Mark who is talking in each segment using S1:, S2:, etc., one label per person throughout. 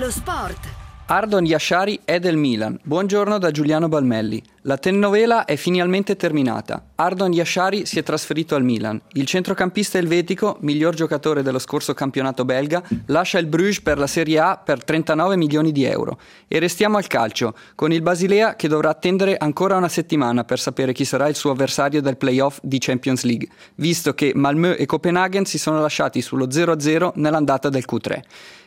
S1: Lo sport.
S2: Ardon Yashari è del Milan. Buongiorno da Giuliano Balmelli. La telenovela è finalmente terminata. Ardon Yashari si è trasferito al Milan. Il centrocampista elvetico, miglior giocatore dello scorso campionato belga, lascia il Bruges per la Serie A per 39 milioni di euro. E restiamo al calcio, con il Basilea che dovrà attendere ancora una settimana per sapere chi sarà il suo avversario del play-off di Champions League, visto che Malmö e Copenaghen si sono lasciati sullo 0-0 nell'andata del Q3.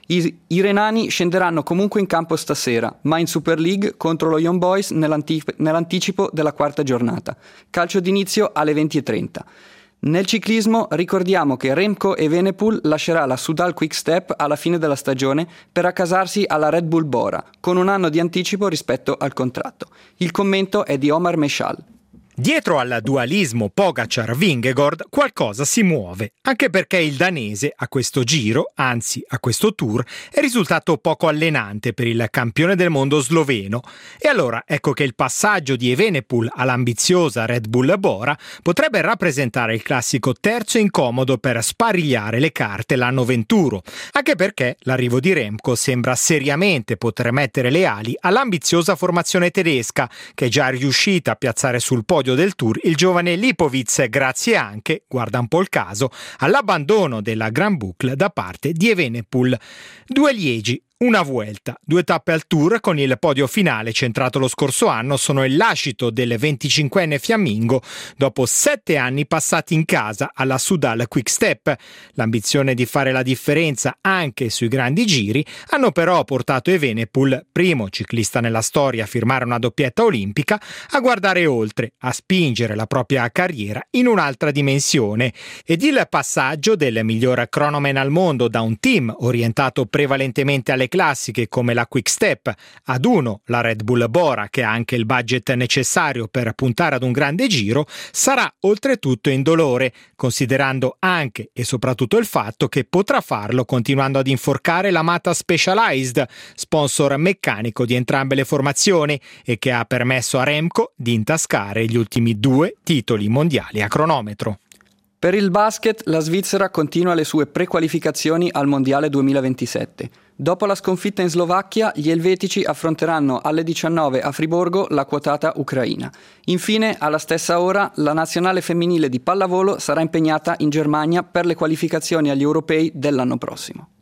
S2: I renani scenderanno comunque in campo stasera, ma in Super League contro lo Young Boys nell'anticipo della quarta giornata. Calcio d'inizio alle 20:30. Nel ciclismo ricordiamo che Remco Evenepoel lascerà la Soudal Quick-Step alla fine della stagione per accasarsi alla Red Bull Bora, con un anno di anticipo rispetto al contratto. Il commento è di Omar Meshal.
S3: Dietro al dualismo Pogacar-Vingegaard qualcosa si muove, anche perché il danese a questo giro, anzi a questo tour, è risultato poco allenante per il campione del mondo sloveno. E allora ecco che il passaggio di Evenepoel all'ambiziosa Red Bull Bora potrebbe rappresentare il classico terzo incomodo per sparigliare le carte l'anno venturo, anche perché l'arrivo di Remco sembra seriamente poter mettere le ali all'ambiziosa formazione tedesca, che è già riuscita a piazzare sul podio del Tour il giovane Lipovic, grazie anche, guarda un po' il caso, all'abbandono della Grand Boucle da parte di Evenepoel. 2 Liegi, una Vuelta, 2 tappe al Tour con il podio finale centrato lo scorso anno sono il lascito del 25enne fiammingo dopo 7 anni passati in casa alla Soudal Quick-Step. L'ambizione di fare la differenza anche sui grandi giri hanno però portato Evenepoel, primo ciclista nella storia a firmare una doppietta olimpica, a guardare oltre, a spingere la propria carriera in un'altra dimensione. Ed il passaggio del miglior cronoman al mondo da un team orientato prevalentemente alle classiche come la Quick Step ad uno, la Red Bull Bora, che ha anche il budget necessario per puntare ad un grande giro, sarà oltretutto indolore, considerando anche e soprattutto il fatto che potrà farlo continuando ad inforcare l'amata Specialized, sponsor meccanico di entrambe le formazioni, e che ha permesso a Remco di intascare gli ultimi 2 titoli mondiali a cronometro.
S2: Per il basket, la Svizzera continua le sue prequalificazioni al Mondiale 2027. Dopo la sconfitta in Slovacchia, gli elvetici affronteranno alle 19 a Friburgo la quotata ucraina. Infine, alla stessa ora, la nazionale femminile di pallavolo sarà impegnata in Germania per le qualificazioni agli europei dell'anno prossimo.